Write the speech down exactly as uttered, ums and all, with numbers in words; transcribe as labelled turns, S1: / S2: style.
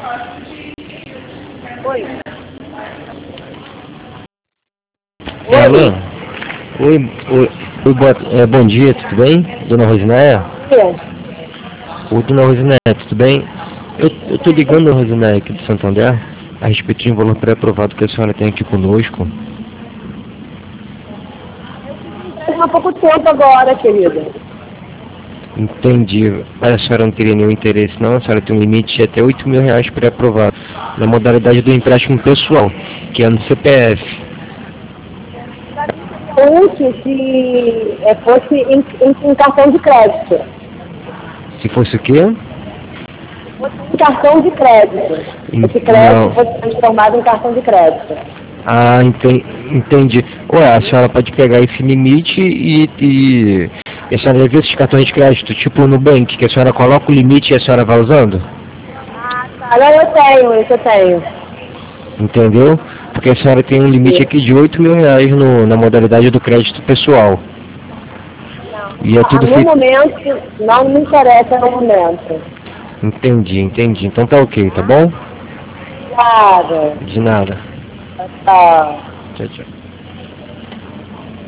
S1: Oi.
S2: É, alô?
S1: Oi.
S2: Oi, oi, oi boa, é, bom dia, tudo bem? Dona Rosinéia?
S1: É.
S2: Oi, Dona Rosinéia, tudo bem? Eu, eu tô ligando, Rosinéia, aqui de Santander, a respeito de um valor pré-aprovado que a senhora tem aqui conosco.
S1: Há pouco tempo agora, querida.
S2: Entendi. Mas a senhora não teria nenhum interesse, não? A senhora tem um limite de até oito mil reais pré-aprovado, na modalidade do empréstimo pessoal, que é no C P F.
S1: Antes se é, fosse em, em, em cartão de crédito.
S2: Se fosse o quê?
S1: Em cartão de crédito.
S2: En-
S1: Esse crédito
S2: Não.
S1: fosse transformado em cartão de crédito.
S2: Ah, enten- entendi. Ué, a senhora pode pegar esse limite e, e, e a senhora já viu esses cartões de crédito, tipo no Nubank, que a senhora coloca o limite e a senhora vai usando?
S1: Agora eu tenho, isso eu tenho.
S2: Entendeu? Porque a senhora tem um limite aqui de oito mil reais no, na modalidade do crédito pessoal. E é
S1: Ah,
S2: tudo
S1: no
S2: feito...
S1: momento, não me interessa no momento.
S2: Entendi, entendi. Então tá ok, tá bom?
S1: Obrigada.
S2: De nada.
S1: Tchau.
S2: Tchau, tchau.